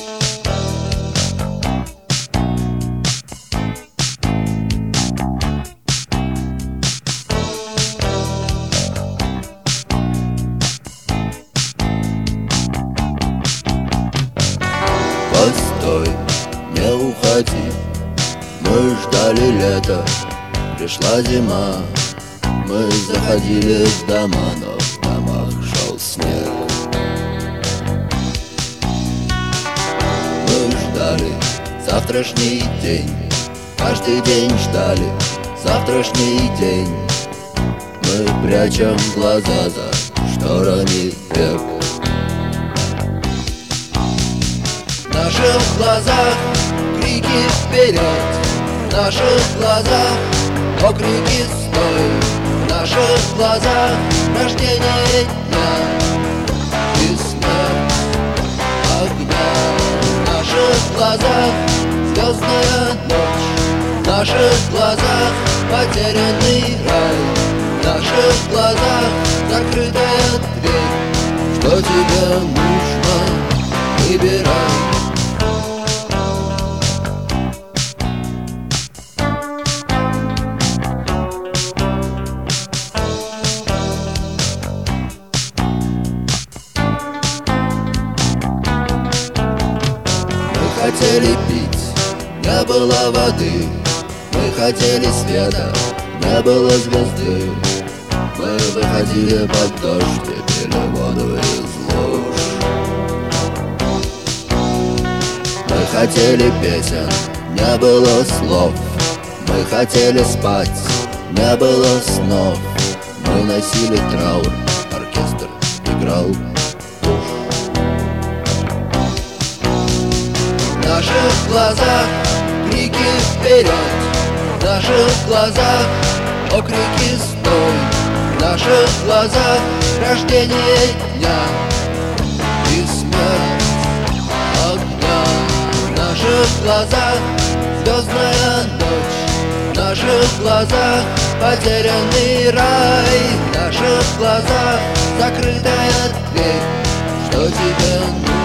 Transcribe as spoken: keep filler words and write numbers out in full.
Постой, не уходи, мы ждали лета, пришла зима. Мы заходили в дома, но в домах шел снег. Мы ждали завтрашний день, каждый день ждали завтрашний день. Мы прячем глаза за шторами век. В наших глазах крики вперед, в наших глазах окрики стой, в наших глазах рождение дня и смерть огня. В наших глазах звездная ночь, в наших глазах потерянный рай, в наших глазах закрытая дверь. Что тебе нужно, выбирай. Мы хотели пить, не было воды. Мы хотели света, не было звезды. Мы выходили под дождь и пили воду из луж. Мы хотели песен, не было слов. Мы хотели спать, не было снов. Мы носили траур, оркестр играл. В наших глазах крики вперед, в наших глазах окрики стой, в наших глазах рождение дня и смерть огня. В наших глазах звездная ночь, в наших глазах потерянный рай, в наших глазах закрытая дверь. Что тебе нужно?